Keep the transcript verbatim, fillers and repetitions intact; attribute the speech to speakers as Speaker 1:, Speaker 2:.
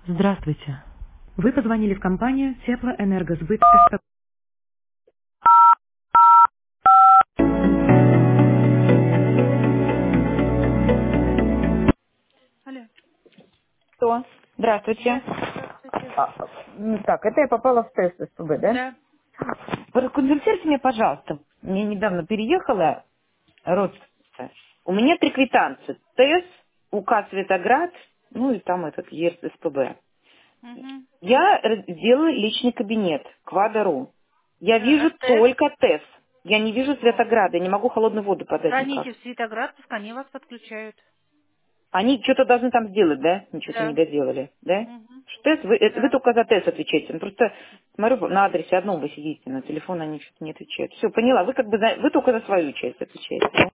Speaker 1: Здравствуйте. Вы позвонили в компанию Теплоэнергосбыт СП. Алло.
Speaker 2: Что? Здравствуйте.
Speaker 1: Да, здравствуйте.
Speaker 2: А, м, так, это я попала в тест СПБ, да?
Speaker 1: Да.
Speaker 2: Проконсультируйте меня, пожалуйста. Мне недавно переехала родственница. У меня три квитанции. ТЭС, УК Светоград, ну и там этот ЕРС СПБ.
Speaker 1: Угу.
Speaker 2: Я раз- сделала личный кабинет, Квадару. Я
Speaker 1: Да,
Speaker 2: вижу
Speaker 1: ТЭС.
Speaker 2: только ТЭС. Я не вижу Светограда, я не могу холодную воду подать никак.
Speaker 1: Звоните в Светоград, пускай они вас подключают.
Speaker 2: Они что-то должны там сделать, да? Ничего-то не
Speaker 1: Да.
Speaker 2: доделали, да?
Speaker 1: Угу.
Speaker 2: Что это? Вы, это- вы
Speaker 1: Да.
Speaker 2: только за тест отвечаете. Ну, просто смотрю, на адресе одном вы сидите, на телефон они что-то не отвечают. Все, поняла. Вы как бы за- вы только за свою часть отвечаете, да?